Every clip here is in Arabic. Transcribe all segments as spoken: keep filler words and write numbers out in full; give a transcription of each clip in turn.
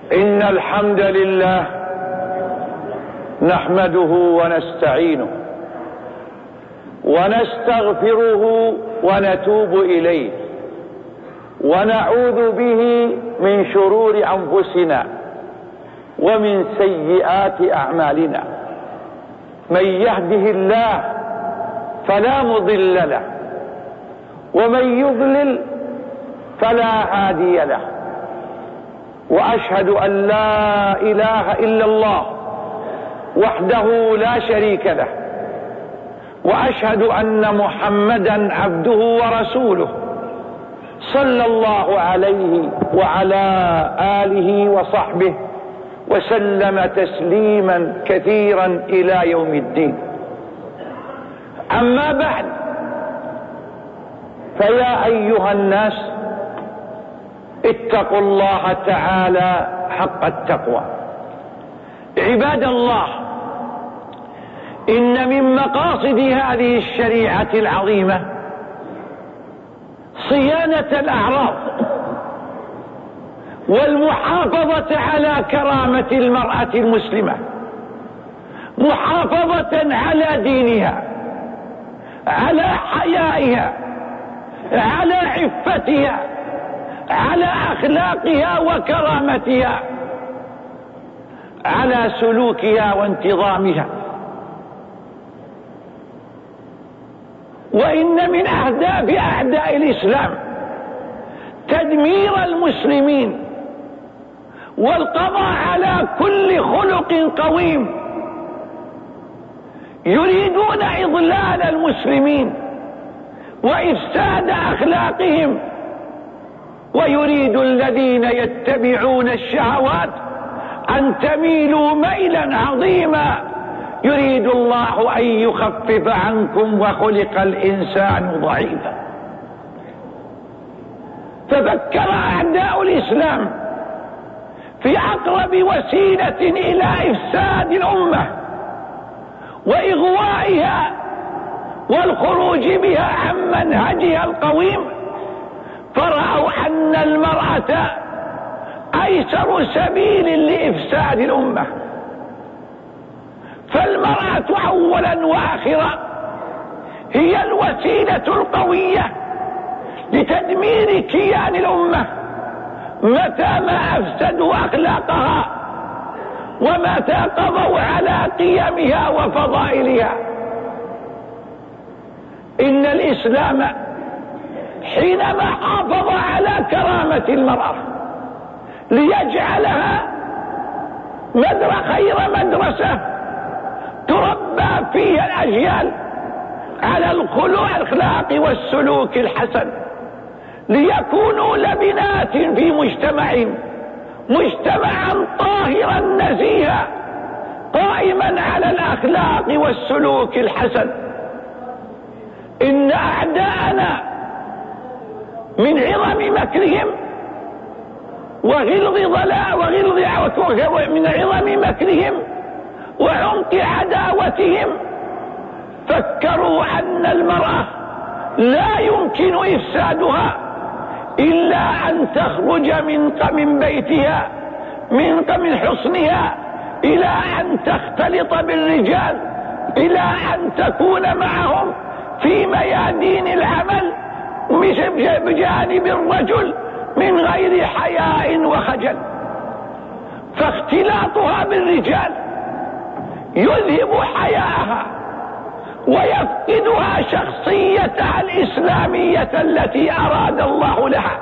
إن الحمد لله نحمده ونستعينه ونستغفره ونتوب إليه ونعوذ به من شرور أنفسنا ومن سيئات أعمالنا. من يهده الله فلا مضل له ومن يضلل فلا هادي له، وأشهد أن لا إله إلا الله وحده لا شريك له، وأشهد أن محمدا عبده ورسوله صلى الله عليه وعلى آله وصحبه وسلم تسليما كثيرا إلى يوم الدين. أما بعد، فيا أيها الناس اتقوا الله تعالى حق التقوى. عباد الله، إن من مقاصد هذه الشريعة العظيمة صيانة الأعراض والمحافظة على كرامة المرأة المسلمة، محافظة على دينها، على حيائها، على عفتها، على أخلاقها وكرامتها، على سلوكها وانتظامها. وإن من أهداف أعداء الإسلام تدمير المسلمين والقضاء على كل خلق قويم. يريدون إضلال المسلمين وإفساد أخلاقهم، ويريد الذين يتبعون الشهوات أن تميلوا ميلا عظيما. يريد الله أن يخفف عنكم وخلق الإنسان ضعيفا. ففكر أعداء الإسلام في أقرب وسيلة إلى إفساد الأمة وإغوائها والخروج بها عن منهجها القويم، فرأوا أن المرأة أيسر سبيل لإفساد الأمة. فالمرأة أولا وآخرا هي الوسيلة القوية لتدمير كيان الأمة متى ما أفسدوا أخلاقها ومتى قضوا على قيمها وفضائلها. إن الإسلام حينما حافظ على كرامة المرأة ليجعلها مدر خير مدرسة تربى فيها الأجيال على الخلق الأخلاق والسلوك الحسن، ليكونوا لبنات في مجتمع مجتمعا طاهرا نزيها قائما على الأخلاق والسلوك الحسن. إن أعداءنا من عظم مكرهم وغلظ ضلاء وغلظ من عظم مكرهم وعمق عداوتهم فكروا أن المرأة لا يمكن إفسادها إلا أن تخرج من من بيتها من من حصنها إلى أن تختلط بالرجال، إلى أن تكون معهم في ميادين العمل بجانب الرجل من غير حياء وخجل. فاختلاطها بالرجال يذهب حياءها ويفقدها شخصيتها الإسلامية التي أراد الله لها.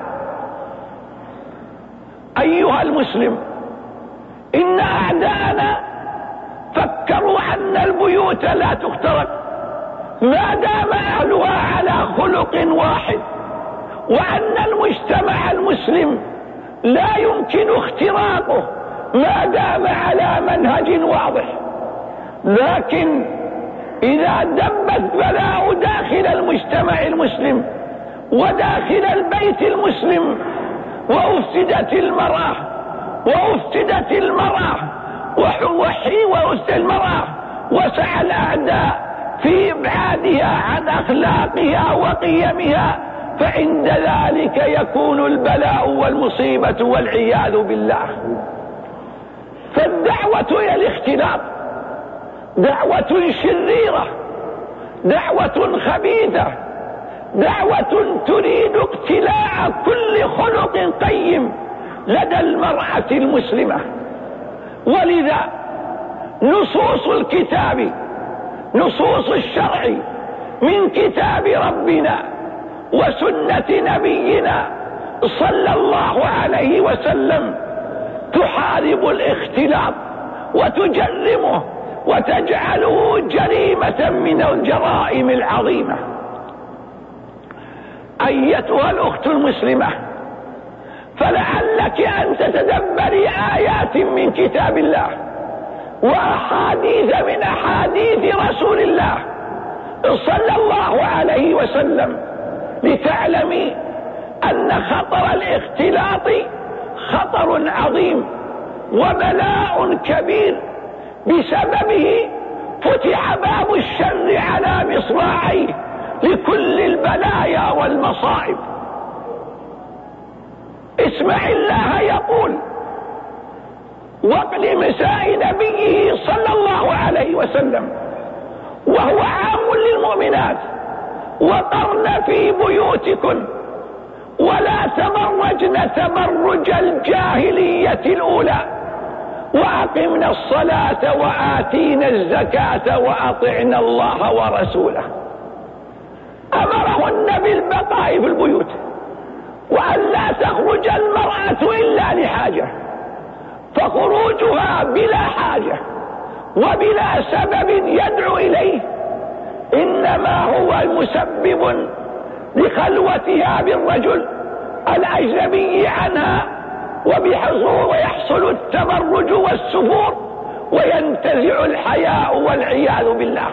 أيها المسلم، إن أعداءنا فكروا أن البيوت لا تخترق ما دام أهلها على خلق واحد، وأن المجتمع المسلم لا يمكن اختراقه ما دام على منهج واضح. لكن إذا دب البلاء داخل المجتمع المسلم وداخل البيت المسلم وأفسدت المرأة وأفسدت المرأة وحوحي وأفسد المرأة وسعى الأعداء في إبعادها عن أخلاقها وقيمها، فعند ذلك يكون البلاء والمصيبة والعياذ بالله. فالدعوة إلى الاختلاط دعوة شريرة، دعوة خبيثة، دعوة تريد اقتلاع كل خلق قيم لدى المرأة المسلمة. ولذا نصوص الكتاب، نصوص الشرع من كتاب ربنا وسنة نبينا صلى الله عليه وسلم تحارب الاختلاط وتجرمه وتجعله جريمة من الجرائم العظيمة. أيتها الأخت المسلمة، فلعلك أن تتدبري آيات من كتاب الله وأحاديث من أحاديث رسول الله صلى الله عليه وسلم لتعلمي أن خطر الاختلاط خطر عظيم وبلاء كبير، بسببه فتح باب الشر على مصراعيه لكل البلايا والمصائب. اسمع الله يقول: وقل مساء نبيه صلى الله عليه وسلم وهو عام للمؤمنات: وقرن في بيوتكن ولا تبرجن تبرج الجاهلية الأولى وأقمنا الصلاة وآتينا الزكاة وأطعنا الله ورسوله. أمرهن بالبقاء في البيوت وأن لا تخرج المرأة إلا لحاجة، فخروجها بلا حاجة وبلا سبب يدعو إليه إنما هو مسبب لخلوتها بالرجل الأجنبي عنها، ويحصل التبرج والسفور وينتزع الحياء والعياذ بالله.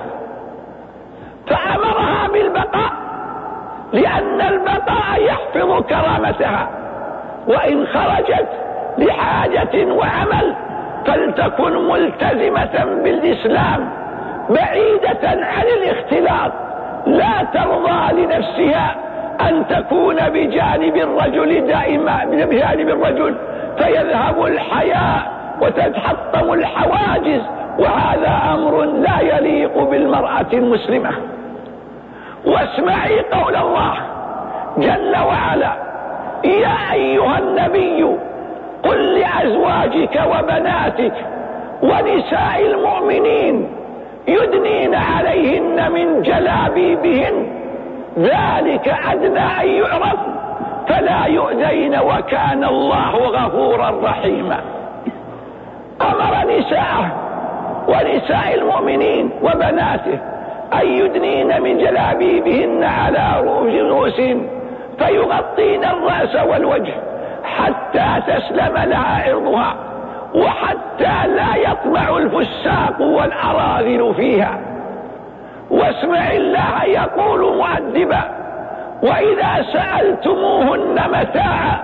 فأمرها بالبقاء لأن البقاء يحفظ كرامتها، وإن خرجت لحاجة وعمل فلتكن ملتزمة بالإسلام بعيدة عن الاختلاط، لا ترضى لنفسها أن تكون بجانب الرجل دائما بجانب الرجل فيذهب الحياء وتتحطم الحواجز، وهذا أمر لا يليق بالمرأة المسلمة. واسمعي قول الله جل وعلا: يا أيها النبي قل لأزواجك وبناتك ونساء المؤمنين يدنين عليهن من جلابيبهن ذلك أدنى أن يعرفن فلا يؤذين وكان الله غفورا رحيما. أمر نساءه ونساء المؤمنين وبناته أن يدنين من جلابيبهن على رؤوسهن فيغطين الرأس والوجه حتى تسلم لها عرضها، وحتى لا يطمع الفساق والأراذل فيها. واسمع الله يقول مؤدبا: وإذا سألتموهن متاعا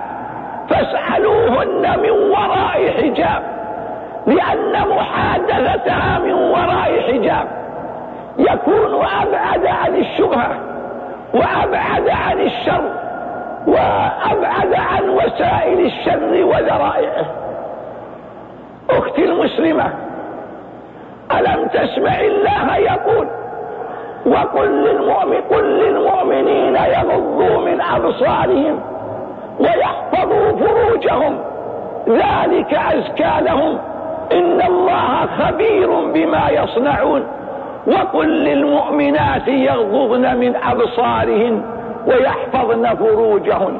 فاسألوهن من وراء حجاب، لأن محادثتها من وراء حجاب يكون أبعد عن الشبهة وأبعد عن الشر وأبعد عن وسائل الشر وذرائعه. أختي المسلمة، ألم تسمع الله يقول: وقل للمؤمن قل للمؤمنين يغضوا من أبصارهم ويحفظوا فروجهم ذلك أزكى لهم إن الله خبير بما يصنعون. وقل للمؤمنات يغضضن من أبصارهن ويحفظن فروجهن.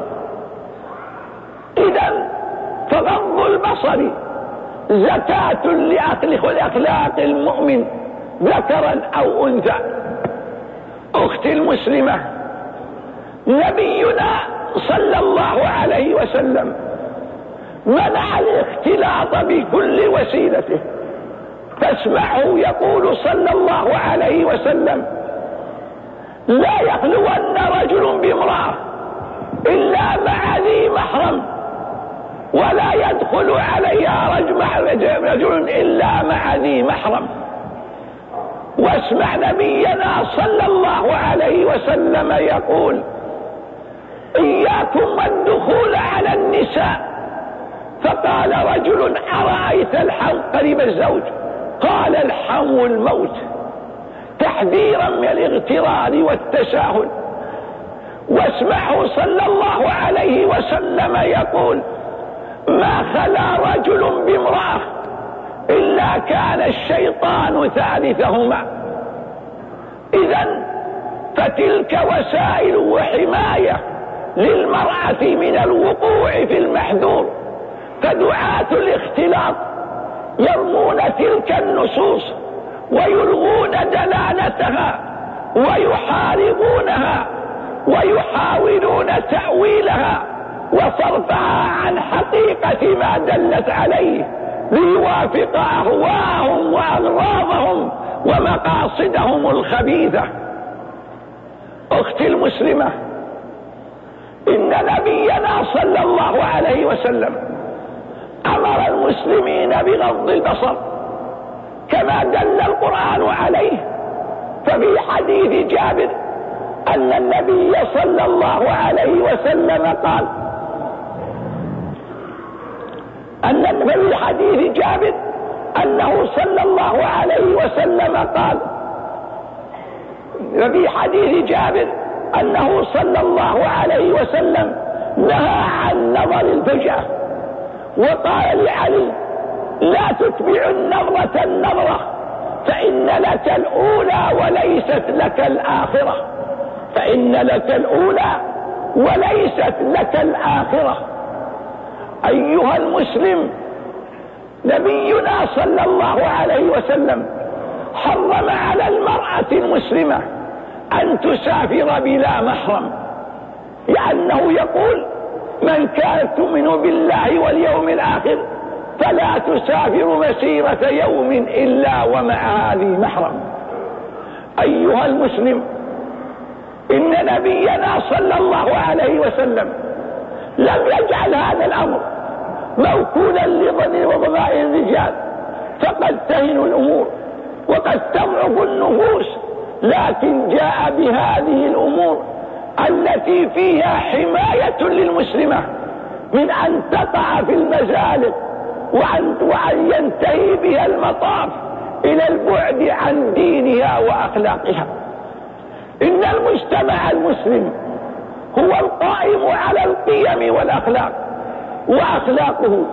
إذن فغض البصر زكاة لأخلاق المؤمن ذكرا أو أنثى. أختي المسلمة، نبينا صلى الله عليه وسلم منع الاختلاط بكل وسيلته، فاسمعه يقول صلى الله عليه وسلم: لا يخلون رجل بامرأة إلا مع ذي محرم، ولا يدخل عليها رجل إلا مع ذي محرم. واسمع نبينا صلى الله عليه وسلم يقول: إياكم الدخول على النساء فقال رجل: أرأيت الحم؟ قريب الزوج. قال: الحم الموت، تحذيرا من الاغترار والتساهل. واسمعه صلى الله عليه وسلم يقول: ما خلا رجل بامرأة إلا كان الشيطان ثالثهما. إذن فتلك وسائل وحماية للمرأة من الوقوع في المحذور. فدعاة الاختلاط يرمون تلك النصوص ويلغون دلالتها ويحاربونها ويحاولون تأويلها وصرفها عن حقيقة ما دلت عليه ليوافق أهواءهم وأغراضهم ومقاصدهم الخبيثة. أختي المسلمة، إن نبينا صلى الله عليه وسلم أمر المسلمين بغض البصر كما دل القرآن عليه. ففي حديث جابر أن النبي صلى الله عليه وسلم قال أن في حديث جابر أنه صلى الله عليه وسلم قال وفي حديث جابر أنه صلى الله عليه وسلم نهى عن نظر الفجأة، وقال لعلي: لا تتبع النظرة النظرة فإن لك الأولى وليست لك الآخرة، فإن لك الأولى وليست لك الآخرة. أيها المسلم، نبينا صلى الله عليه وسلم حرم على المرأة المسلمة أن تسافر بلا محرم، لأنه يقول: من كانت تؤمن بالله واليوم الآخر فلا تسافر مسيرة يوم إلا ومعها ذي محرم. أيها المسلم، إن نبينا صلى الله عليه وسلم لم يجعل هذا الأمر موكولا لظن وضمائر الرجال، فقد تهن الأمور وقد تضعف النفوس، لكن جاء بهذه الأمور التي فيها حماية للمسلمة من أن تقع في المزالق وأن, وأن ينتهي بها المطاف إلى البعد عن دينها وأخلاقها. إن المجتمع المسلم هو القائم على القيم والأخلاق، وأخلاقه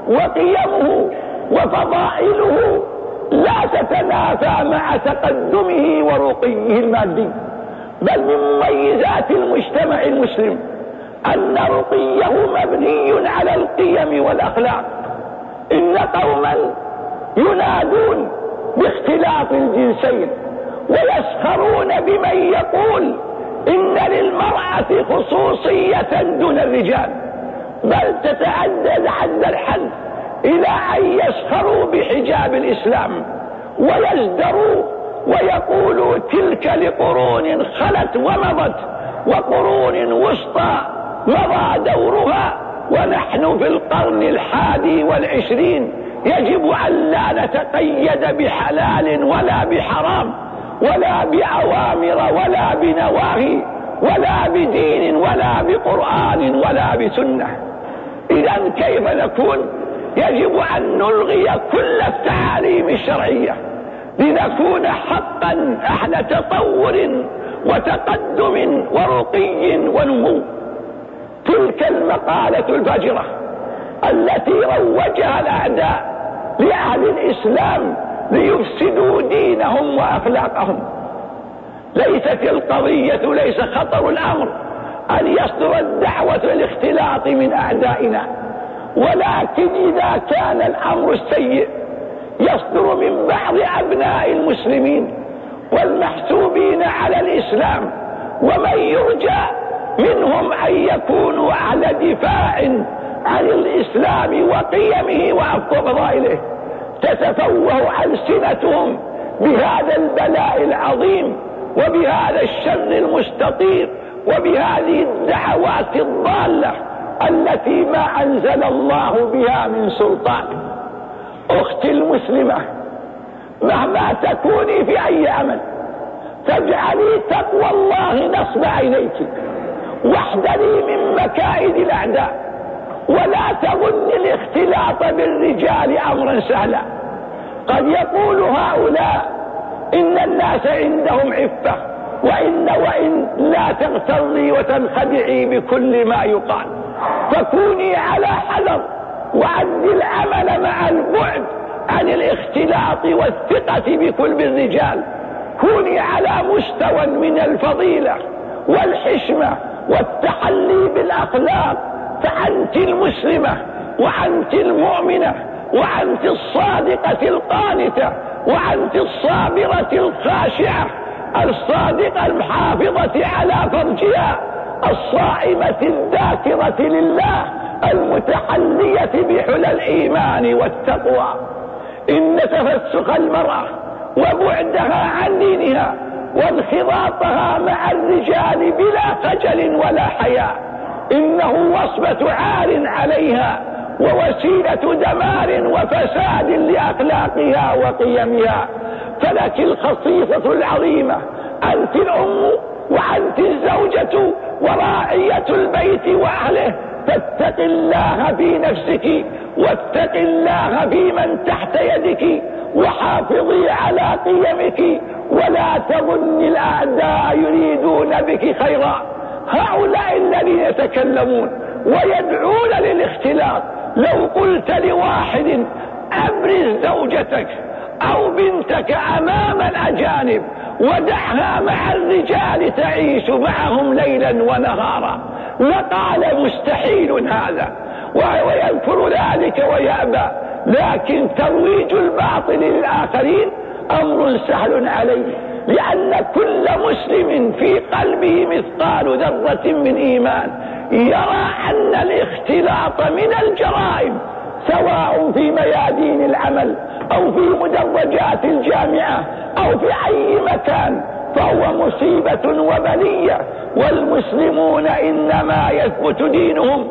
وقيمه وفضائله لا تتنافى مع تقدمه ورقيه المادي، بل من مميزات المجتمع المسلم أن رقيه مبني على القيم والأخلاق. إن قوما ينادون باختلاف الجنسين ويسخرون بمن يقول إن للمرأة خصوصية دون الرجال، بل تتعدد عند الحد إلى أن يسخروا بحجاب الإسلام ويزدروا ويقولوا: تلك لقرون خلت ومضت وقرون وسطى مضى دورها ونحن في القرن الحادي والعشرين، يجب أن لا نتقيد بحلال ولا بحرام ولا بأوامر ولا بنواهي ولا بدين ولا بقرآن ولا بسنة. إذن كيف نكون؟ يجب أن نلغي كل التعاليم الشرعية لنكون حقا أهل تطور وتقدم ورقي ونمو. تلك المقالة الفجرة التي روجها الأعداء لأهل الإسلام ليفسدوا دينهم وأخلاقهم. ليست القضية، ليس خطر الأمر أن يصدر الدعوة الاختلاط من أعدائنا، ولكن إذا كان الأمر السيء يصدر من بعض أبناء المسلمين والمحسوبين على الإسلام ومن يرجى منهم أن يكونوا على دفاع عن الإسلام وقيمه وفضائله، تتفوه ألسنتهم بهذا البلاء العظيم وبهذا الشر المستطير وبهذه الدعوات الضالة التي ما أنزل الله بها من سلطان. أختي المسلمة، مهما تكوني في أي عمل فاجعلي تقوى الله نصب عينيك، واحذري من مكائد الأعداء، ولا تظن الاختلاط بالرجال أمرا سهلا. قد يقول هؤلاء إن الناس عندهم عفة، وإن وإن لا تغتري وتنخدعي بكل ما يقال، فكوني على حذر وعد العمل مع البعد عن الاختلاط والثقة بكل بالرجال. كوني على مستوى من الفضيلة والحشمة والتحلي بالأخلاق، فأنت المسلمة وأنت المؤمنة وأنت الصادقة القانتة وأنت الصابرة الخاشعة الصادقة المحافظة على فرجها الصائمة الذاكرة لله المتحلية بحلى الإيمان والتقوى. إن تفسخ المرأة وبعدها عن دينها وانخراطها مع الرجال بلا خجل ولا حياء إنه وصمة عار عليها ووسيلة دمار وفساد لأخلاقها وقيمها. فلك الخصيصة العظيمة، أنت الأم وأنت الزوجة وراعية البيت وأهله، فاتق الله في نفسك واتق الله في من تحت يدك وحافظي على قيمك، ولا تظن الأعداء يريدون بك خيرا. هؤلاء الذين يتكلمون ويدعون للاختلاط، لو قلت لواحد أبرز زوجتك أو بنتك أمام الأجانب ودعها مع الرجال تعيش معهم ليلا ونهارا، لقال مستحيل هذا ويذكر ذلك ويأبى. لكن ترويج الباطل للآخرين أمر سهل عليه، لأن كل مسلم في قلبه مثقال ذرة من إيمان يرى أن الاختلاط من الجرائم، سواء في ميادين العمل أو في مدرجات الجامعة أو في أي مكان، فهو مصيبة وبلية. والمسلمون إنما يثبت دينهم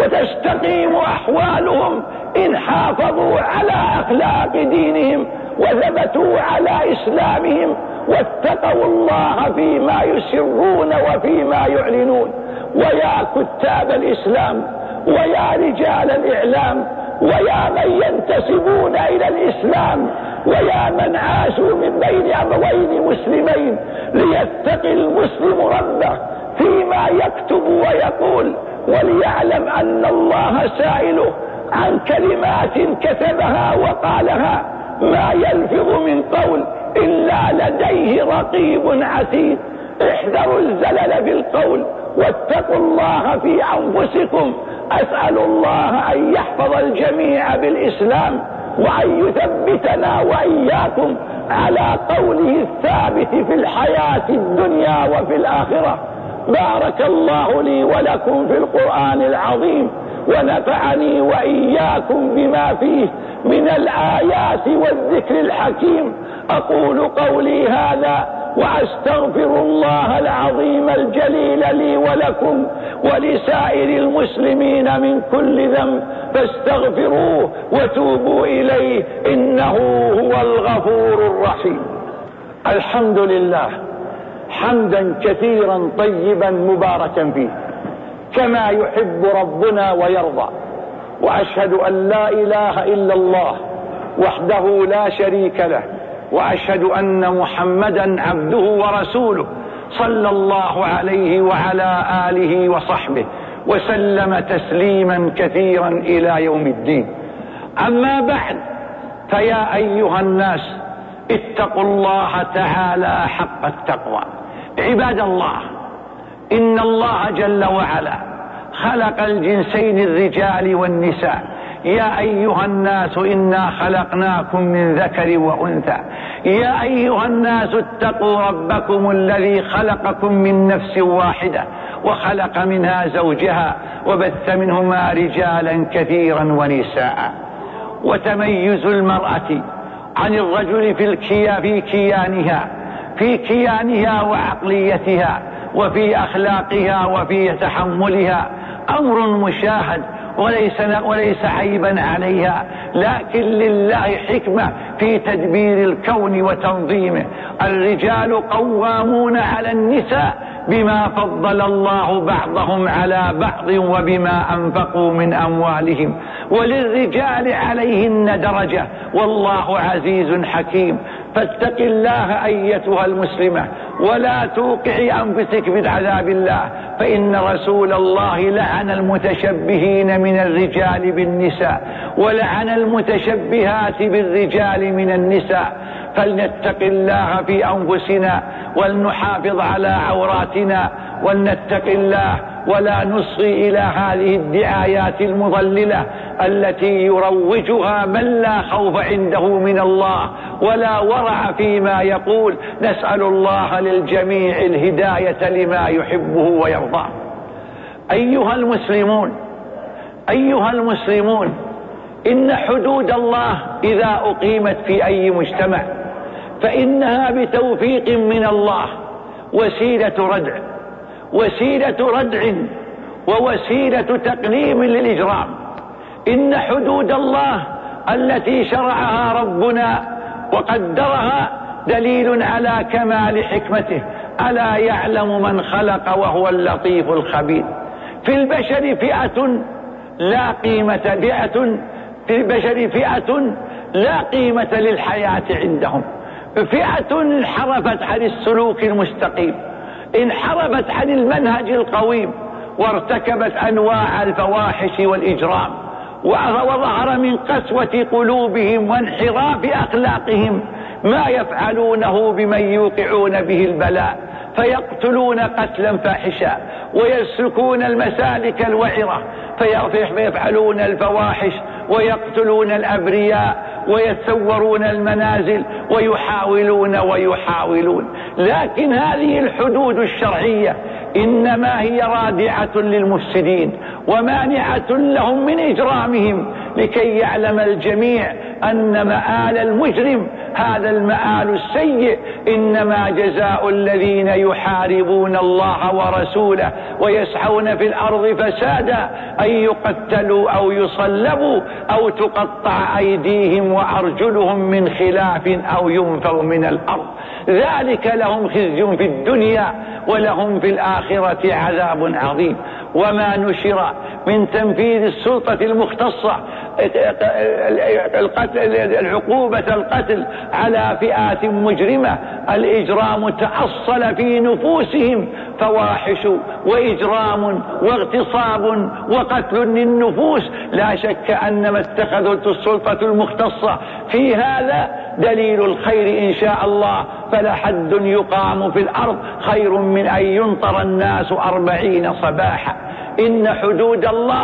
وتستقيم أحوالهم إن حافظوا على أخلاق دينهم وثبتوا على إسلامهم واتقوا الله فيما يسرون وفيما يعلنون. ويا كتاب الإسلام ويا رجال الإعلام ويا من ينتسبون إلى الإسلام ويا من عاشوا من بين أبوين مسلمين، ليتقي المسلم ربه فيما يكتب ويقول، وليعلم أن الله سائله عن كلمات كتبها وقالها، ما يلفظ من قول إلا لديه رقيب عتيد. احذروا الزلل بالقول واتقوا الله في أنفسكم. أسأل الله أن يحفظ الجميع بالإسلام وأن يثبتنا وإياكم على قوله الثابت في الحياة الدنيا وفي الآخرة. بارك الله لي ولكم في القرآن العظيم، ونفعني وإياكم بما فيه من الآيات والذكر الحكيم. أقول قولي هذا وأستغفر الله العظيم الجليل لي ولكم ولسائر المسلمين من كل ذنب، فاستغفروه وتوبوا إليه إنه هو الغفور الرحيم. الحمد لله حمدا كثيرا طيبا مباركا فيه كما يحب ربنا ويرضى، وأشهد أن لا إله إلا الله وحده لا شريك له، وأشهد أن محمدا عبده ورسوله صلى الله عليه وعلى آله وصحبه وسلم تسليما كثيرا إلى يوم الدين. أما بعد، فيا أيها الناس اتقوا الله تعالى حق التقوى. عباد الله، إن الله جل وعلا خلق الجنسين الرجال والنساء. يا أيها الناس إنا خلقناكم من ذكر وأنثى. يا أيها الناس اتقوا ربكم الذي خلقكم من نفس واحدة وخلق منها زوجها وبث منهما رجالا كثيرا ونساء. وتميز المرأة عن الرجل في الكيا في كيانها في كيانها وعقليتها وفي أخلاقها وفي تحملها أمر مشاهد وليس, وليس عيبا عليها، لكن لله حكمة في تدبير الكون وتنظيمه. الرجال قوامون على النساء بما فضل الله بعضهم على بعض وبما أنفقوا من أموالهم، وللرجال عليهن درجة والله عزيز حكيم. فاتق الله أيتها المسلمة ولا توقعي أنفسك بعذاب الله، فإن رسول الله لعن المتشبهين من الرجال بالنساء ولعن المتشبهات بالرجال من النساء. فلنتق الله في أنفسنا ولنحافظ على عوراتنا ولنتق الله ولا نصغي إلى هذه الدعايات المضللة التي يروجها من لا خوف عنده من الله ولا ورع فيما يقول. نسأل الله للجميع الهداية لما يحبه ويرضاه. أيها المسلمون أيها المسلمون إن حدود الله إذا أقيمت في أي مجتمع فإنها بتوفيق من الله وسيلة ردع وسيلة ردع ووسيلة تقليم للإجرام. إن حدود الله التي شرعها ربنا وقدرها دليل على كمال حكمته. ألا يعلم من خلق وهو اللطيف الخبير. في البشر فئة لا قيمة فئة في البشر فئة لا قيمة للحياة عندهم، فئة انحرفت عن السلوك المستقيم، انحرفت عن المنهج القويم، وارتكبت أنواع الفواحش والإجرام، وظهر من قسوة قلوبهم وانحراف أخلاقهم ما يفعلونه بمن يوقعون به البلاء، فيقتلون قتلا فاحشا ويسلكون المسالك الوعرة، فيفعلون الفواحش ويقتلون الأبرياء ويتصورون المنازل ويحاولون ويحاولون. لكن هذه الحدود الشرعية إنما هي رادعة للمفسدين ومانعة لهم من إجرامهم، لكي يعلم الجميع أن مآل المجرم هذا المآل السيء إنما جزاء الذين يحاربون الله ورسوله ويسعون في الأرض فسادا أن يقتلوا أو يصلبوا أو تقطع أيديهم وأرجلهم من خلاف أو ينفوا من الأرض، ذلك لهم خزي في الدنيا ولهم في الآخرة عذاب عظيم. وما نشر من تنفيذ السلطة المختصة العقوبة القتل على فئات مجرمة، الإجرام تأصل في نفوسهم فواحش وإجرام واغتصاب وقتل للنفوس. لا شك أن ما اتخذت السلطة المختصة في هذا دليل الخير إن شاء الله، فلحد يقام في الأرض خير من أن ينطر الناس أربعين صباحا. إن حدود الله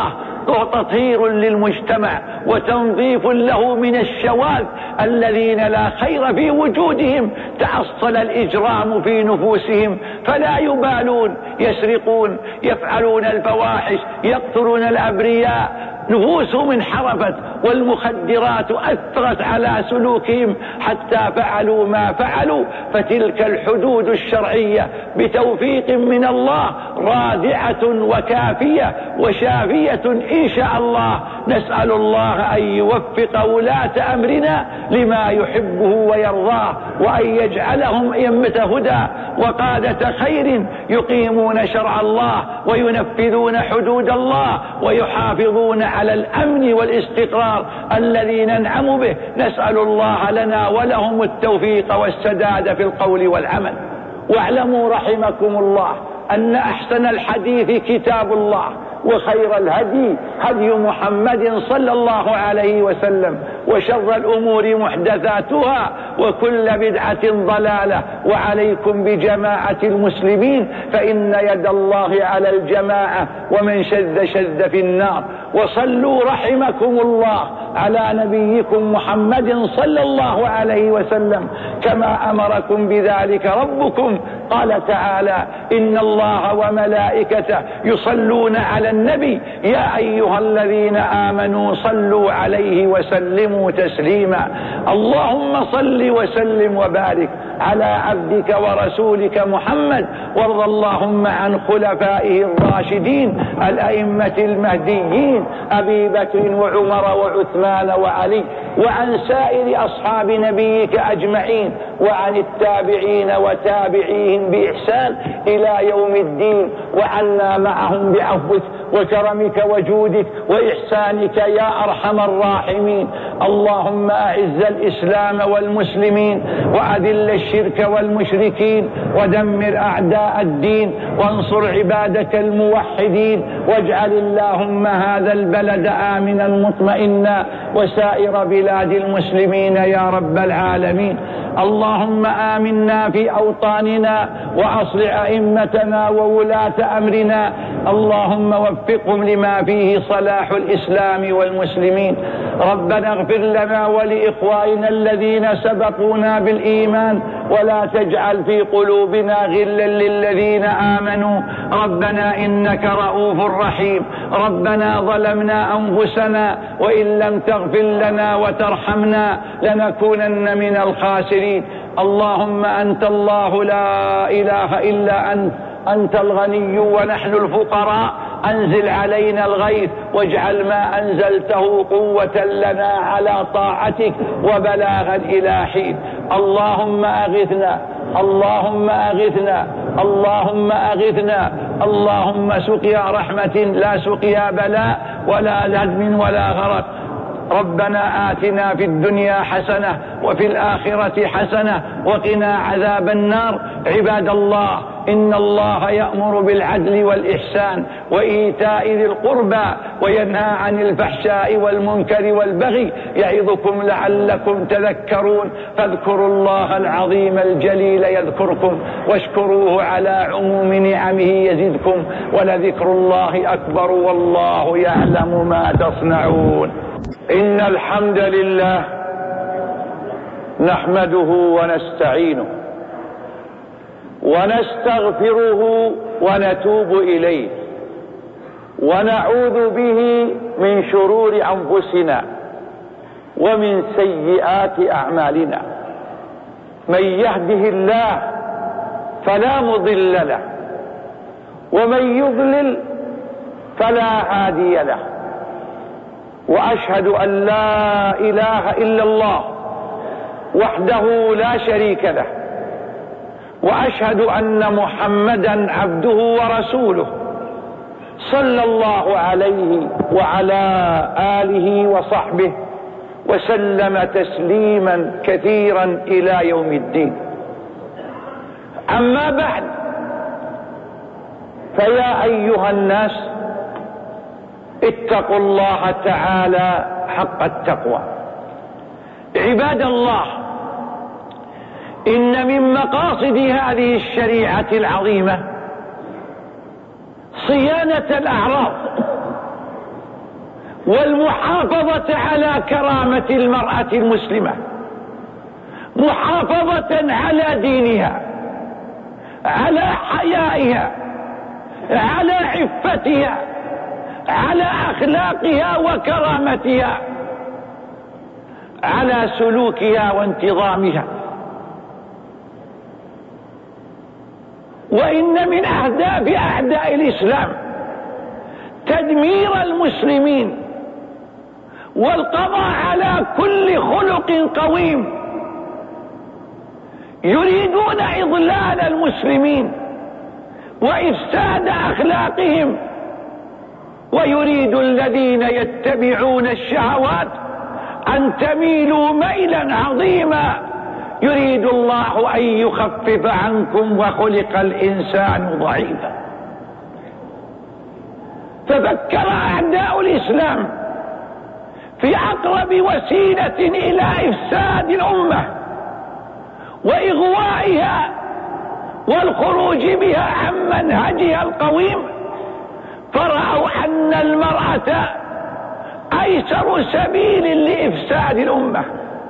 تطهير للمجتمع وتنظيف له من الشواذ الذين لا خير في وجودهم، تأصل الإجرام في نفوسهم فلا يبالون، يسرقون، يفعلون الفواحش، يقتلون الأبرياء، نفوسهم انحرفت والمخدرات أثرت على سلوكهم حتى فعلوا ما فعلوا. فتلك الحدود الشرعية بتوفيق من الله رادعة وكافية وشافية إن شاء الله. نسأل الله أن يوفق ولاة أمرنا لما يحبه ويرضاه، وأن يجعلهم أئمة هدى وقادة خير يقيمون شرع الله وينفذون حدود الله ويحافظون على الأمن والاستقرار الذي ننعم به. نسأل الله لنا ولهم التوفيق والسداد في القول والعمل. واعلموا رحمكم الله أن أحسن الحديث كتاب الله، وخير الهدي هدي محمد صلى الله عليه وسلم، وشر الأمور محدثاتها وكل بدعة ضلالة. وعليكم بجماعة المسلمين فإن يد الله على الجماعة، ومن شذ شذ في النار. وصلوا رحمكم الله على نبيكم محمد صلى الله عليه وسلم كما أمركم بذلك ربكم. قال تعالى: إن الله وملائكته يصلون على النبي يا أيها الذين آمنوا صلوا عليه وسلموا تسليما. اللهم صل وسلم وبارك على عبدك ورسولك محمد، وارض اللهم عن خلفائه الراشدين الأئمة المهديين أبي بكر وعمر وعثمان وعلي، وعن سائر أصحاب نبيك أجمعين، وعن التابعين وتابعيهم بإحسان إلى إلى يوم الدين، وعنا معهم بعفوك وكرمك وجودك وإحسانك يا أرحم الراحمين. اللهم أعز الإسلام والمسلمين وأذل الشرك والمشركين ودمر أعداء الدين وانصر عبادك الموحدين، واجعل اللهم هذا البلد آمنا مطمئنا وسائر بلاد المسلمين يا رب العالمين. اللهم آمنا في أوطاننا وأصلح أئمتنا وولاة أمرنا، اللهم وفقهم لما فيه صلاح الإسلام والمسلمين. ربنا اغفر لنا ولإخواننا الذين سبقونا بالإيمان ولا تجعل في قلوبنا غلا للذين آمنوا، ربنا إنك رؤوف رحيم. ربنا ظلمنا أنفسنا وإن لم تغفر لنا وترحمنا لنكونن من الخاسرين. اللهم أنت الله لا إله إلا أنت، أنت الغني ونحن الفقراء، أنزل علينا الغيث واجعل ما أنزلته قوة لنا على طاعتك وبلاغا إلى حين. اللهم أغثنا، اللهم أغثنا، اللهم أغثنا، اللهم سقيا رحمة لا سقيا بلاء ولا هدم ولا غرق. ربنا آتنا في الدنيا حسنة وفي الآخرة حسنة وقنا عذاب النار. عباد الله، إن الله يأمر بالعدل والإحسان وإيتاء ذي القربى وينهى عن الفحشاء والمنكر والبغي يعظكم لعلكم تذكرون. فاذكروا الله العظيم الجليل يذكركم واشكروه على عموم نعمه يزدكم، ولذكر الله أكبر والله يعلم ما تصنعون. إن الحمد لله نحمده ونستعينه ونستغفره ونتوب إليه ونعوذ به من شرور أنفسنا ومن سيئات أعمالنا. من يهده الله فلا مضل له ومن يضلل فلا هادي له، وأشهد أن لا إله إلا الله وحده لا شريك له، وأشهد أن محمدا عبده ورسوله صلى الله عليه وعلى آله وصحبه وسلم تسليما كثيرا إلى يوم الدين. أما بعد، فيا أيها الناس اتقوا الله تعالى حق التقوى. عباد الله، إن من مقاصد هذه الشريعة العظيمة صيانة الأعراض والمحافظة على كرامة المرأة المسلمة، محافظة على دينها، على حيائها، على عفتها، على أخلاقها وكرامتها، على سلوكها وانتظامها. وإن من أهداف أعداء الإسلام تدمير المسلمين والقضاء على كل خلق قويم. يريدون إضلال المسلمين وإفساد أخلاقهم، ويريد الذين يتبعون الشهوات أن تميلوا ميلا عظيما. يريد الله أن يخفف عنكم وخلق الإنسان ضعيفا. تفكر أعداء الإسلام في أقرب وسيلة إلى إفساد الأمة وإغوائها والخروج بها عن منهجها القويم، فرأوا أن المرأة أيسر سبيل لإفساد الأمة.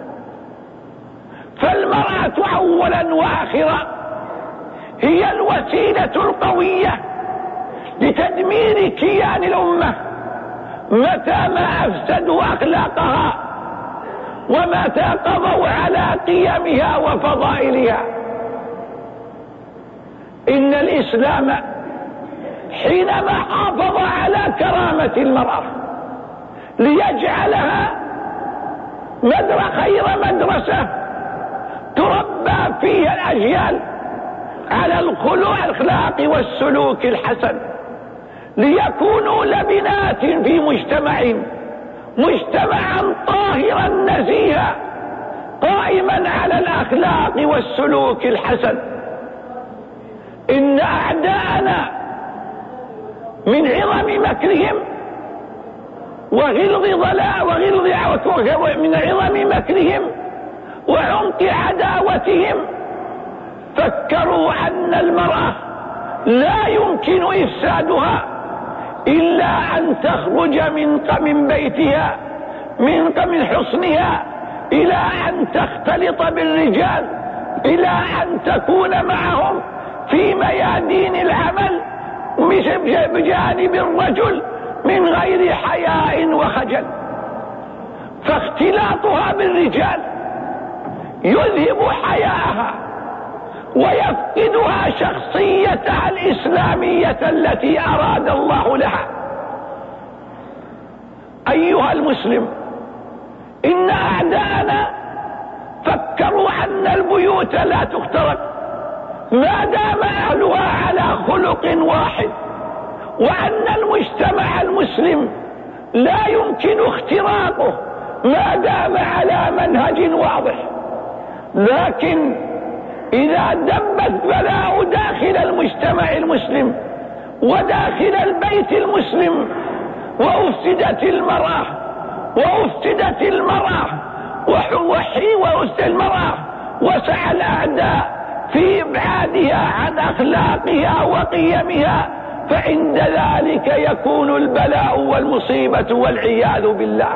فالمرأة أولا وآخرا هي الوسيلة القوية لتدمير كيان الأمة متى ما أفسدوا أخلاقها ومتى قضوا على قيمها وفضائلها. إن الإسلام حينما حافظ على كرامة المرأة ليجعلها مدر خير مدرسة تربى فيها الأجيال على الخلق الأخلاق والسلوك الحسن، ليكونوا لبنات في مجتمعهم، مجتمعا طاهرا نزيها قائما على الأخلاق والسلوك الحسن. إن أعداءنا من عظم مكرهم وغلظ ضلاء وغلظ من عظم مكرهم وعمق عداوتهم فكروا أن المرأة لا يمكن إفسادها إلا أن تخرج من من بيتها من من حصنها إلى أن تختلط بالرجال، إلى أن تكون معهم في ميادين العمل بجانب الرجل من غير حياء وخجل. فاختلاطها بالرجال يذهب حياءها ويفقدها شخصيتها الإسلامية التي أراد الله لها. أيها المسلم، إن أعداءنا فكروا أن البيوت لا تخترق ما دام أهلها على خلق واحد، وأن المجتمع المسلم لا يمكن اختراقه ما دام على منهج واضح. لكن إذا دب البلاء داخل المجتمع المسلم وداخل البيت المسلم وأفسدت المرأة وأفسدت المرأة وحوحي وأفسد المرأة وسعى الأعداء في إبعادها عن أخلاقها وقيمها، فعند ذلك يكون البلاء والمصيبة والعياذ بالله.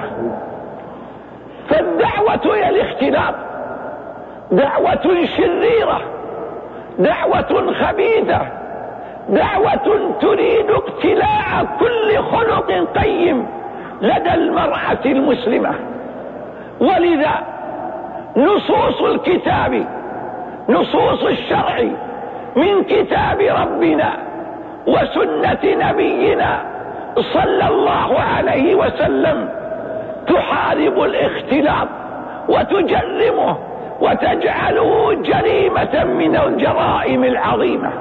فالدعوة إلى الاختلاط دعوة شريرة، دعوة خبيثة، دعوة تريد اقتلاع كل خلق قيم لدى المرأة المسلمة. ولذا نصوص الكتاب، نصوص الشرع من كتاب ربنا وسنة نبينا صلى الله عليه وسلم تحارب الاختلاط وتجرمه وتجعله جريمة من الجرائم العظيمة.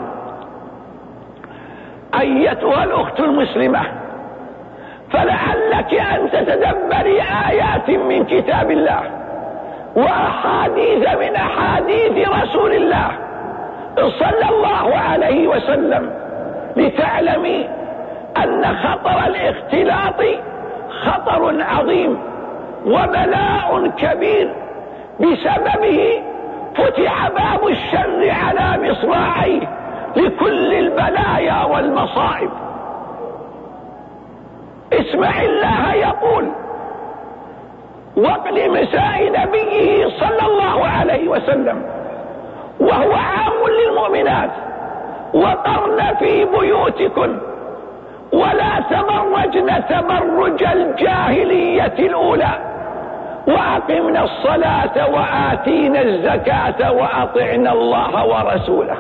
أيتها الأخت المسلمة، فلعلك أن تتدبري آيات من كتاب الله وأحاديث من أحاديث رسول الله صلى الله عليه وسلم لتعلمي أن خطر الاختلاط خطر عظيم وبلاء كبير، بسببه فتح باب الشر على مصراعيه لكل البلايا والمصائب. اسمع الله يقول: وقل مساء نبيه صلى الله عليه وسلم وهو عام للمؤمنات: وقرن في بيوتكن ولا تبرجن تبرج الجاهلية الأولى وأقمنا الصلاة وآتينا الزكاة وأطعنا الله ورسوله.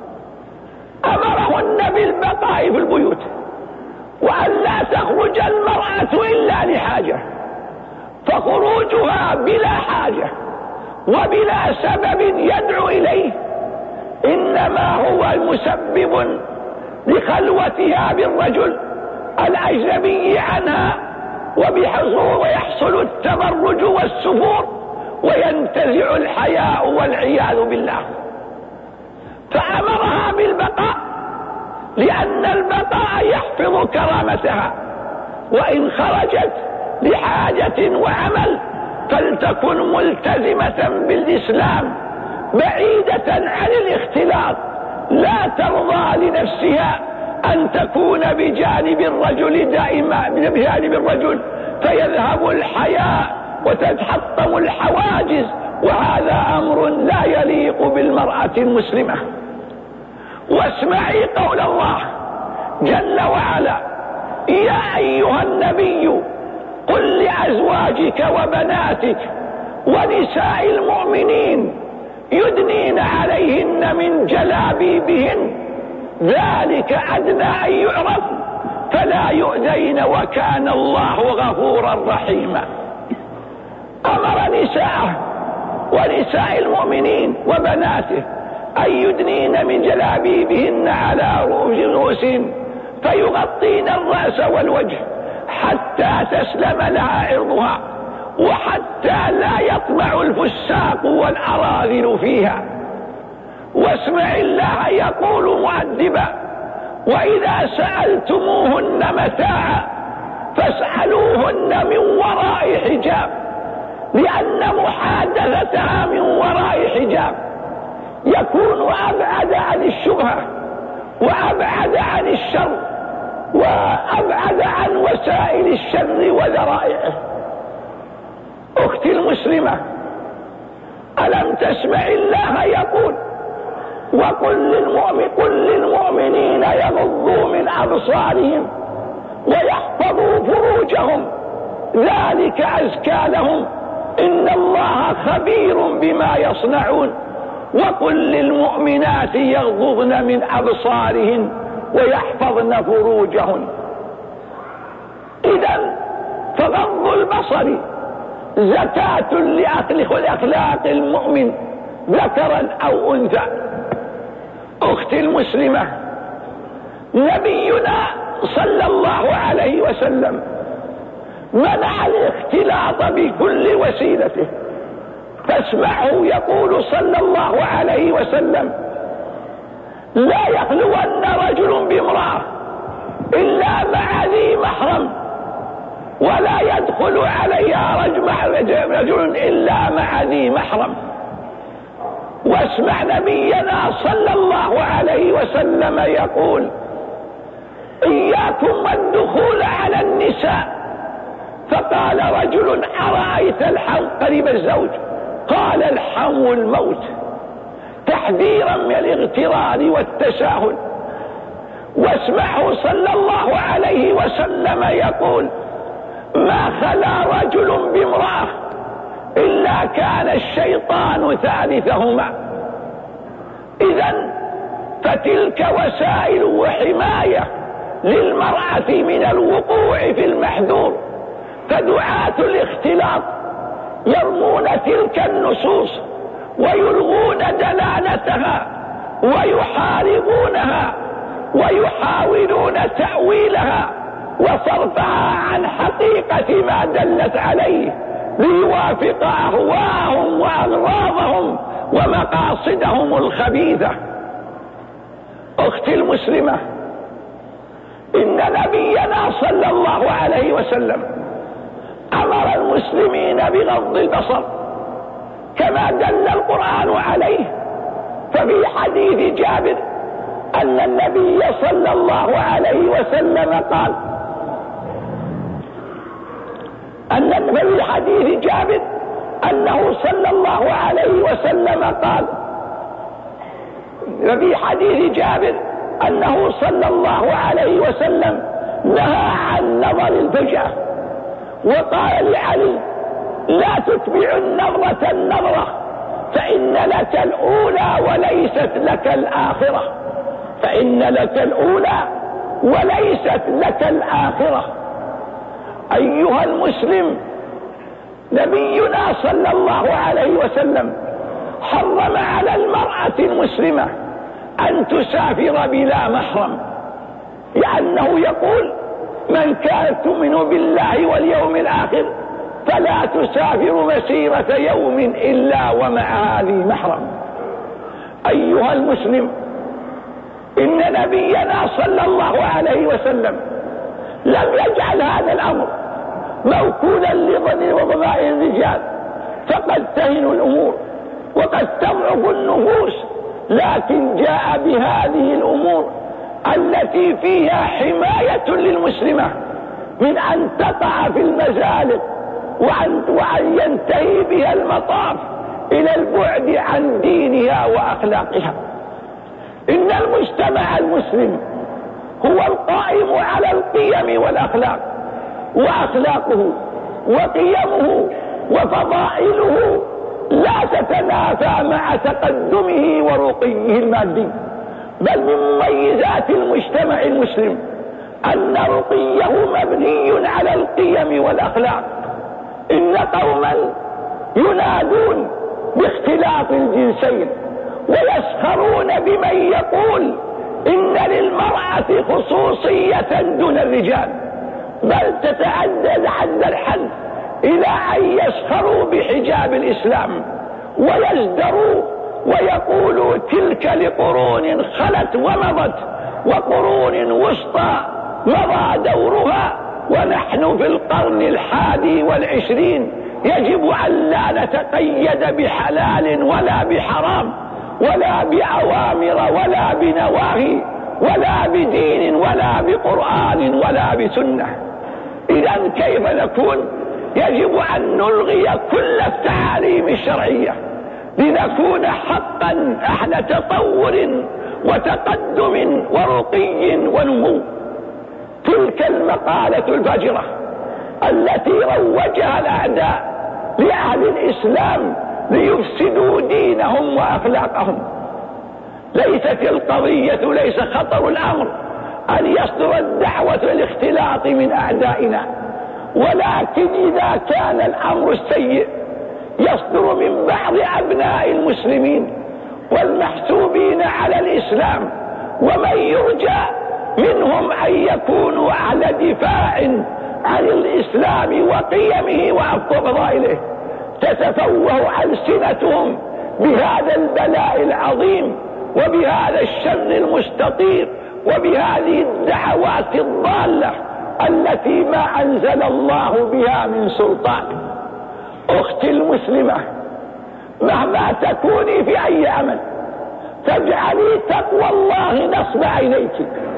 أمرهن بالبقاء في البيوت وأن لا تخرج المرأة إلا لحاجة، فخروجها بلا حاجة وبلا سبب يدعو إليه إنما هو مسبب لخلوتها بالرجل الأجنبي عنها، ويحصل التبرج والسفور وينتزع الحياء والعياذ بالله. فأمرها بالبقاء لأن البقاء يحفظ كرامتها، وإن خرجت لحاجة وعمل فلتكن ملتزمة بالإسلام بعيدة عن الاختلاط، لا ترضى لنفسها أن تكون بجانب الرجل دائما بجانب الرجل فيذهب الحياء وتتحطم الحواجز، وهذا أمر لا يليق بالمرأة المسلمة. واسمعي قول الله جل وعلا: يا أيها النبي قل لأزواجك وبناتك ونساء المؤمنين يدنين عليهن من جلابيبهن ذلك أدنى أن يعرفن فلا يؤذين وكان الله غفورا رحيما. أمر نساءه ونساء المؤمنين وبناته أن يدنين من جلابيبهن على رؤوسهن فيغطين الرأس والوجه حتى تسلم لها عرضها، وحتى لا يطمع الفساق والأراذل فيها. واسمع الله يقول مؤدبا: وإذا سألتموهن متاعا فاسألوهن من وراء حجاب، لأن محادثتها من وراء حجاب يكون أبعد عن الشبهة وأبعد عن الشر وأبعد عن وسائل الشر وذرائعه. أختي المسلمة، ألم تسمع الله يقول: وقل للمؤمن قل للمؤمنين يغضوا من أبصارهم ويحفظوا فروجهم ذلك أزكى لهم إن الله خبير بما يصنعون. وقل للمؤمنات يغضضن من أبصارهن ويحفظن فروجهن. إذن فغض البصر زكاة لأخلاق المؤمن ذكرا أو أنثى. أختي المسلمة، نبينا صلى الله عليه وسلم منع الاختلاط بكل وسيلته، فاسمعه يقول صلى الله عليه وسلم: لا يخلون رجل بامرأة إلا مع ذي محرم، ولا يدخل عليها رجل إلا مع ذي محرم. واسمع نبينا صلى الله عليه وسلم يقول: إياكم والدخول على النساء. فقال رجل: أرأيت الحم؟ قريب الزوج. قال: الحم الموت، تحذيرا من الاغترار والتساهل. واسمعه صلى الله عليه وسلم يقول: ما خلا رجل بامرأة إلا كان الشيطان ثالثهما. إذن فتلك وسائل وحماية للمرأة من الوقوع في المحذور. فدعاة الاختلاط يرمون تلك النصوص ويلغون دلالتها ويحاربونها ويحاولون تأويلها وصرفها عن حقيقة ما دلت عليه ليوافق أهواءهم وأغراضهم ومقاصدهم الخبيثة. أختي المسلمة، إن نبينا صلى الله عليه وسلم أمر المسلمين بغض البصر كما دل القرآن عليه. ففي حديث جابر أن النبي صلى الله عليه وسلم قال أن في حديث جابر أنه صلى الله عليه وسلم قال وفي حديث جابر أنه صلى الله عليه وسلم نهى عن نظر الفجأة، وقال لعلي: لا تتبع النظرة النظرة فإن لك الأولى وليست لك الآخرة، فإن لك الأولى وليست لك الآخرة. أيها المسلم، نبينا صلى الله عليه وسلم حرم على المرأة المسلمة أن تسافر بلا محرم، لأنه يقول: من كانت تؤمن بالله واليوم الآخر فلا تسافر مسيرة يوم إلا ومعها ذي محرم. أيها المسلم، إن نبينا صلى الله عليه وسلم لم يجعل هذا الأمر موكولا لظن وضمائر الرجال، فقد تهن الأمور وقد تضعف النفوس، لكن جاء بهذه الأمور التي فيها حماية للمسلمة من أن تقع في المزالق وأن, وأن ينتهي بها المطاف إلى البعد عن دينها وأخلاقها. إن المجتمع المسلم هو القائم على القيم والأخلاق، وأخلاقه وقيمه وفضائله لا تتنافى مع تقدمه ورقيه المادي، بل من مميزات المجتمع المسلم أن رقيه مبني على القيم والأخلاق. إن قوما ينادون باختلاط الجنسين ويسخرون بمن يقول إن للمرأة خصوصية دون الرجال، بل تتعدد حد الحد إلى أن يسخروا بحجاب الإسلام ويزدروا ويقولوا تلك لقرون خلت ومضت وقرون وسطى مضى دورها ونحن في القرن الحادي والعشرين، يجب أن لا نتقيد بحلال ولا بحرام ولا بأوامر ولا بنواهي ولا بدين ولا بقرآن ولا بسنة. إذن كيف نكون؟ يجب أن نلغي كل التعاليم الشرعية لنكون حقا أهل تطور وتقدم ورقي ونمو. تلك المقالة الفجرة التي روجها الأعداء لأهل الإسلام ليفسدوا دينهم وأخلاقهم. ليست القضية، ليس خطر الأمر أن يصدر الدعوة الاختلاط من أعدائنا، ولكن إذا كان الأمر السيء يصدر من بعض أبناء المسلمين والمحسوبين على الإسلام ومن يرجى منهم أن يكونوا على دفاع عن الإسلام وقيمه وفضائله، تتفوه ألسنتهم بهذا البلاء العظيم وبهذا الشر المستطير وبهذه الدعوات الضالة التي ما أنزل الله بها من سلطان. أختي المسلمة، مهما تكوني في أي عمل فاجعلي تقوى الله نصب عينيك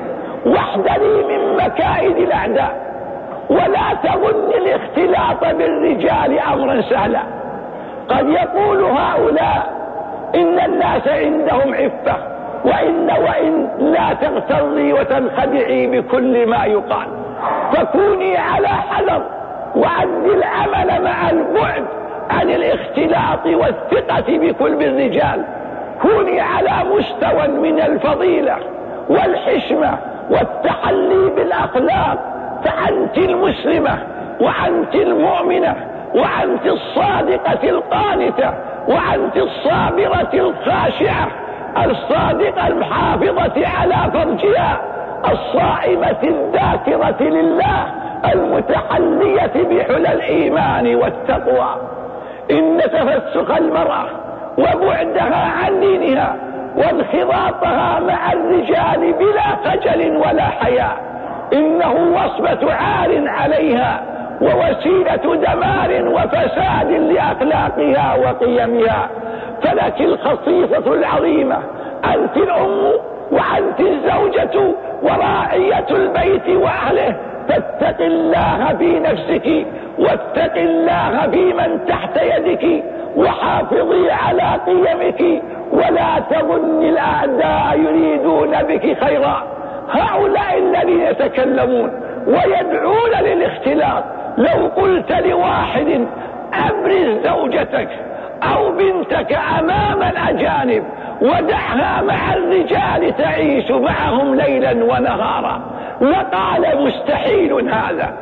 واحذري من مكائد الأعداء، ولا تظن الاختلاط بالرجال أمرا سهلا. قد يقول هؤلاء إن الناس عندهم عفة، وإن وإن لا تغتري وتنخدعي بكل ما يقال، فكوني على حذر وعد العمل مع البعد عن الاختلاط والثقة بكل بالرجال. كوني على مستوى من الفضيلة والحشمة والتحلي بالأخلاق، فأنت المسلمة وأنت المؤمنة وأنت الصادقة القانتة وأنت الصابرة الخاشعة الصادقة المحافظة على فرجها الصائمة الذاكرة لله المتحلية بحلى الإيمان والتقوى. إن تفسخ المرأة وبعدها عن دينها وانخراطها مع الرجال بلا خجل ولا حياء إنه وصمة عار عليها ووسيلة دمار وفساد لأخلاقها وقيمها. فلك الخصيصة العظيمة، أنت الأم وأنت الزوجة وراعية البيت وأهله، فاتق الله في نفسك واتق الله في من تحت يدك وحافظي على قيمك، ولا تظن الأعداء يريدون بك خيرا. هؤلاء الذين يتكلمون ويدعون للاختلاط، لو قلت لواحد أبرز زوجتك أو بنتك أمام الأجانب ودعها مع الرجال تعيش معهم ليلا ونهارا، لقال مستحيل هذا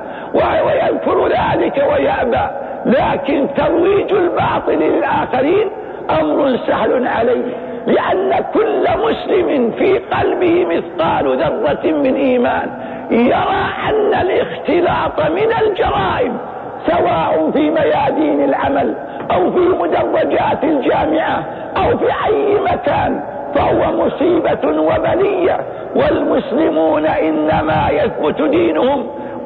ويذكر ذلك ويأبى. لكن ترويج الباطل للآخرين أمر سهل عليه، لأن كل مسلم في قلبه مثقال ذرة من إيمان يرى أن الاختلاط من الجرائم، سواء في ميادين العمل أو في مدرجات الجامعة أو في أي مكان، فهو مصيبة وبلية. والمسلمون إنما يثبت دينهم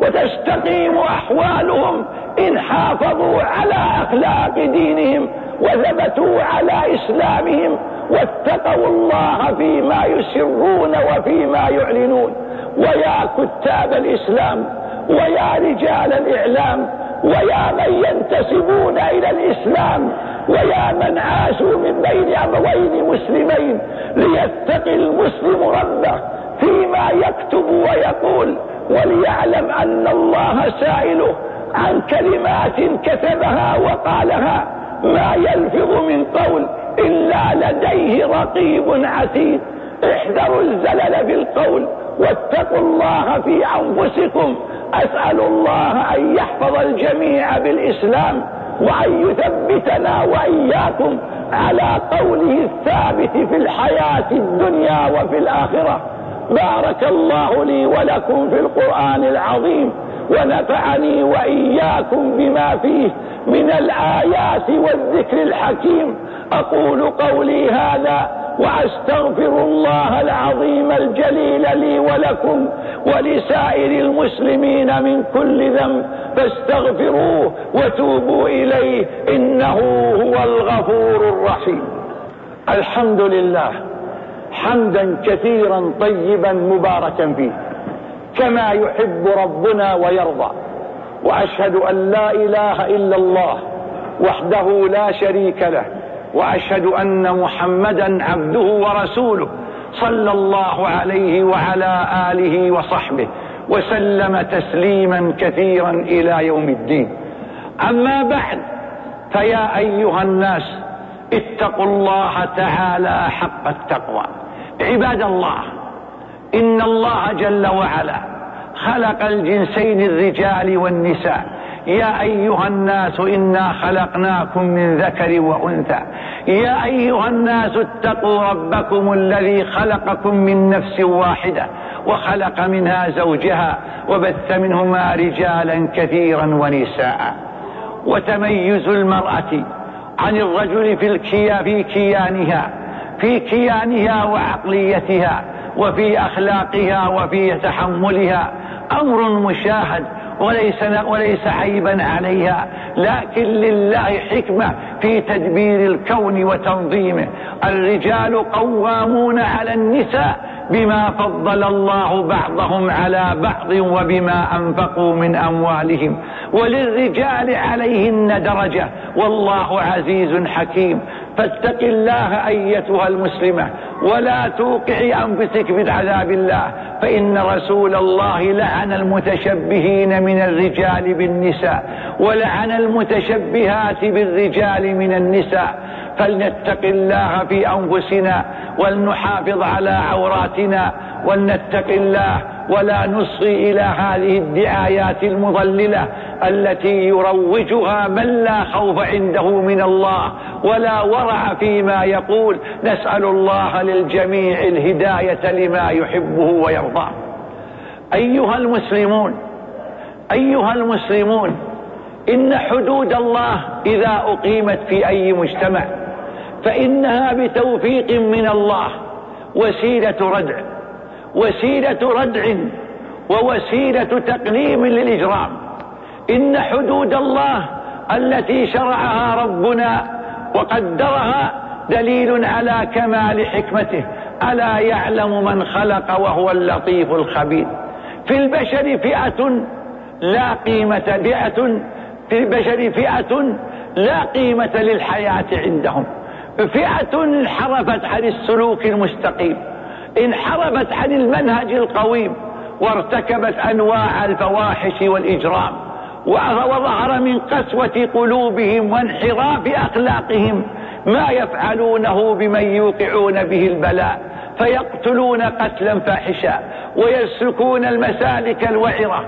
وتستقيم أحوالهم إن حافظوا على أخلاق دينهم وثبتوا على إسلامهم واتقوا الله فيما يسرون وفيما يعلنون. ويا كتاب الإسلام ويا رجال الإعلام ويا من ينتسبون إلى الإسلام ويا من عاشوا من بين أبوين مسلمين، ليتقي المسلم ربه فيما يكتب ويقول، وليعلم أن الله سائله عن كلمات كتبها وقالها، ما يلفظ من قول إلا لديه رقيب عتيد. احذروا الزلل في القول واتقوا الله في أنفسكم. أسأل الله أن يحفظ الجميع بالإسلام وأن يثبتنا وإياكم على قوله الثابت في الحياة الدنيا وفي الآخرة. بارك الله لي ولكم في القرآن العظيم، ونفعني وإياكم بما فيه من الآيات والذكر الحكيم. أقول قولي هذا وأستغفر الله العظيم الجليل لي ولكم ولسائر المسلمين من كل ذنب، فاستغفروه وتوبوا إليه إنه هو الغفور الرحيم. الحمد لله حمدا كثيرا طيبا مباركا فيه كما يحب ربنا ويرضى، وأشهد أن لا إله إلا الله وحده لا شريك له، وأشهد أن محمدا عبده ورسوله صلى الله عليه وعلى آله وصحبه وسلم تسليما كثيرا إلى يوم الدين. أما بعد، فيا أيها الناس اتقوا الله تعالى حق التقوى. عباد الله، إن الله جل وعلا خلق الجنسين الرجال والنساء. يا أيها الناس إنا خلقناكم من ذكر وأنثى. يا أيها الناس اتقوا ربكم الذي خلقكم من نفس واحدة وخلق منها زوجها وبث منهما رجالا كثيرا ونساء. وتميز المرأة عن الرجل في الكيا في كيانها في كيانها وعقليتها وفي أخلاقها وفي تحملها أمر مشاهد وليس وليس عيبا عليها، لكن لله حكمة في تدبير الكون وتنظيمه. الرجال قوامون على النساء بما فضل الله بعضهم على بعض وبما أنفقوا من أموالهم، وللرجال عليهن درجة، والله عزيز حكيم. فاتق الله أيتها المسلمة ولا توقعي أنفسك بعذاب الله، فإن رسول الله لعن المتشبهين من الرجال بالنساء ولعن المتشبهات بالرجال من النساء. فلنتق الله في أنفسنا ولنحافظ على عوراتنا ولنتق الله ولا نصغي إلى هذه الدعايات المضللة التي يروجها من لا خوف عنده من الله ولا ورع فيما يقول. نسأل الله للجميع الهداية لما يحبه ويرضاه. أيها المسلمون أيها المسلمون إن حدود الله إذا أقيمت في أي مجتمع فإنها بتوفيق من الله وسيلة ردع وسيلة ردع ووسيلة تقليم للإجرام. إن حدود الله التي شرعها ربنا وقدرها دليل على كمال حكمته. ألا يعلم من خلق وهو اللطيف الخبير. في البشر فئة لا قيمة فئة في البشر فئة لا قيمة للحياة عندهم، فئة انحرفت عن السلوك المستقيم، انحرفت عن المنهج القويم، وارتكبت أنواع الفواحش والإجرام، وظهر من قسوة قلوبهم وانحراف أخلاقهم ما يفعلونه بمن يوقعون به البلاء، فيقتلون قتلا فاحشا ويسلكون المسالك الوعرة،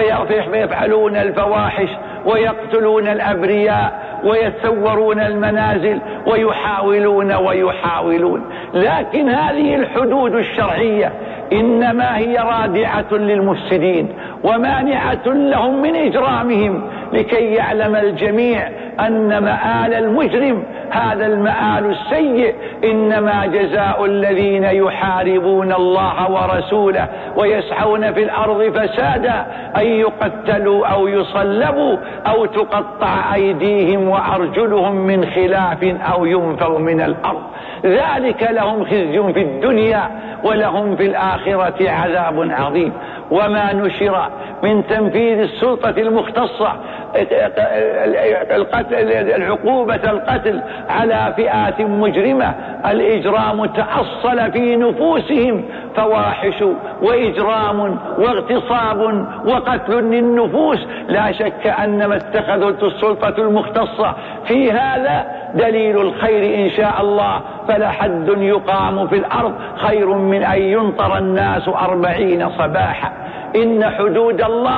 فيفعلون الفواحش ويقتلون الأبرياء ويتصورون المنازل ويحاولون ويحاولون. لكن هذه الحدود الشرعية إنما هي رادعة للمفسدين ومانعة لهم من إجرامهم، لكي يعلم الجميع أن مآل المجرم هذا المآل السيء إنما جزاء الذين يحاربون الله ورسوله ويسعون في الأرض فسادا أن يقتلوا أو يصلبوا أو تقطع أيديهم وأرجلهم من خلاف أو ينفوا من الأرض. ذلك لهم خزي في الدنيا ولهم في الآخرة عذاب عظيم. وما نشر من تنفيذ السلطة المختصة العقوبة القتل على فئات مجرمة، الإجرام تأصل في نفوسهم فواحش وإجرام واغتصاب وقتل للنفوس. لا شك أن ما اتخذت السلطة المختصة في هذا دليل الخير إن شاء الله، فلا حد يقام في الأرض خير من أن ينطر الناس أربعين صباحا. إن حدود الله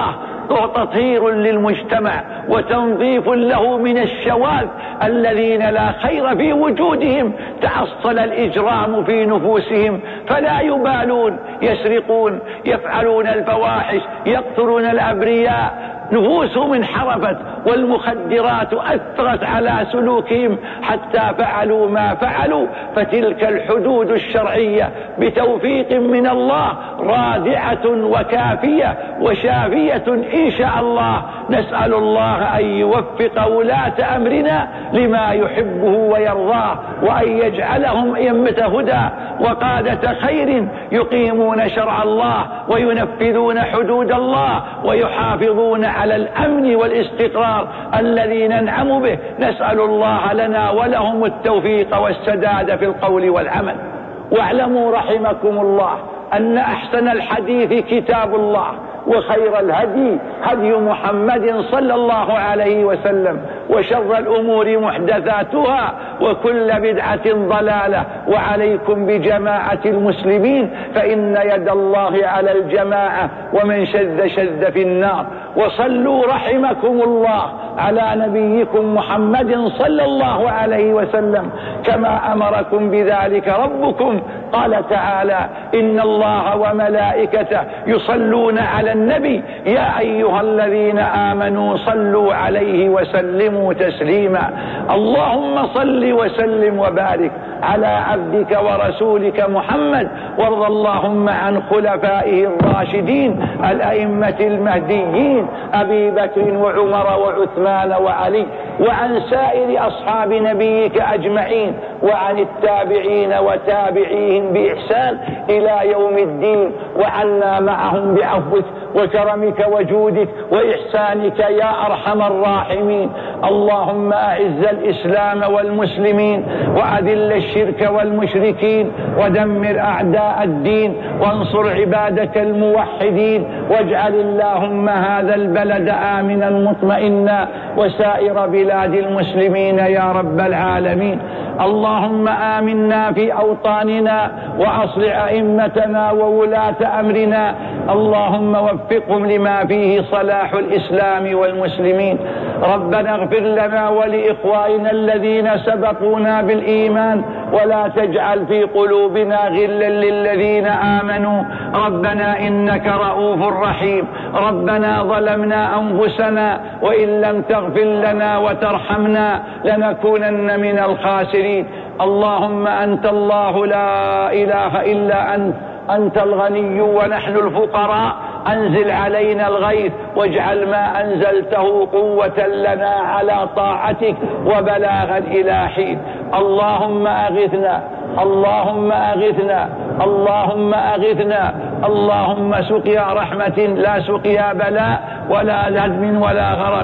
وتطهير للمجتمع وتنظيف له من الشواذ الذين لا خير في وجودهم. تأصل الإجرام في نفوسهم فلا يبالون، يسرقون، يفعلون الفواحش، يقتلون الأبرياء، نفوسهم انحرفت والمخدرات أثرت على سلوكهم حتى فعلوا ما فعلوا. فتلك الحدود الشرعية بتوفيق من الله رادعة وكافية وشافية إن شاء الله. نسأل الله أن يوفق ولاة أمرنا لما يحبه ويرضاه، وأن يجعلهم أئمة هدى وقادة خير يقيمون شرع الله وينفذون حدود الله ويحافظون على الأمن والاستقرار الذي ننعم به. نسأل الله لنا ولهم التوفيق والسداد في القول والعمل. واعلموا رحمكم الله أن أحسن الحديث كتاب الله، وخير الهدي هدي محمد صلى الله عليه وسلم، وشر الأمور محدثاتها، وكل بدعة ضلالة. وعليكم بجماعة المسلمين فإن يد الله على الجماعة، ومن شذ شذ في النار. وصلوا رحمكم الله على نبيكم محمد صلى الله عليه وسلم كما أمركم بذلك ربكم. قال تعالى: إن الله وملائكته يصلون على النبي يا أيها الذين آمنوا صلوا عليه وسلموا تسليما. اللهم صل وسلم وبارك على عبدك ورسولك محمد، وارض اللهم عن خلفائه الراشدين الأئمة المهديين أبي بكر وعمر وعثمان وعلي، وعن سائر أصحاب نبيك أجمعين، وعن التابعين وتابعيهم بإحسان إلى يوم الدين، وعنا معهم بعفوك وكرمك وجودك وإحسانك يا أرحم الراحمين. اللهم أعز الإسلام والمسلمين، وأذل الشرك والمشركين، ودمر أعداء الدين، وانصر عبادك الموحدين. واجعل اللهم هذا البلد آمنا مطمئنا، وسائر بلاد المسلمين يا رب العالمين. اللهم آمنا في أوطاننا، وأصلح أئمتنا وولاة أمرنا. اللهم وفقهم لما فيه صلاح الإسلام والمسلمين. ربنا اغفر لنا ولإخواننا الذين سبقونا بالإيمان، ولا تجعل في قلوبنا غلا للذين آمنوا. ربنا إنك رؤوف رحيم. ربنا ظلمنا أنفسنا، وإن لم تغفر لنا وترحمنا لنكونن من الخاسرين. اللهم أنت الله لا إله إلا أنت، أنت الغني ونحن الفقراء. أنزل علينا الغيث، واجعل ما أنزلته قوة لنا على طاعتك وبلاغا إلى حين. اللهم أغثنا، اللهم أغثنا، اللهم أغثنا. اللهم سقيا رحمة لا سقيا بلاء ولا هدم ولا غرق.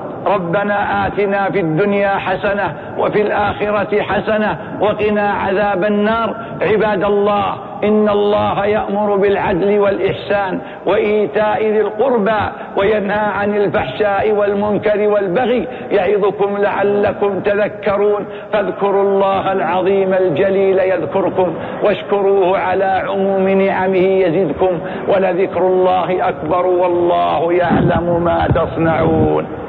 ربنا آتنا في الدنيا حسنة وفي الآخرة حسنة وقنا عذاب النار. عباد الله، إن الله يأمر بالعدل والإحسان وإيتاء ذي القربى، وينهى عن الفحشاء والمنكر والبغي، يعظكم لعلكم تذكرون. فاذكروا الله العظيم الجليل يذكركم، واشكروه على عموم نعمه يزدكم، ولذكر الله أكبر، والله يعلم ما تصنعون.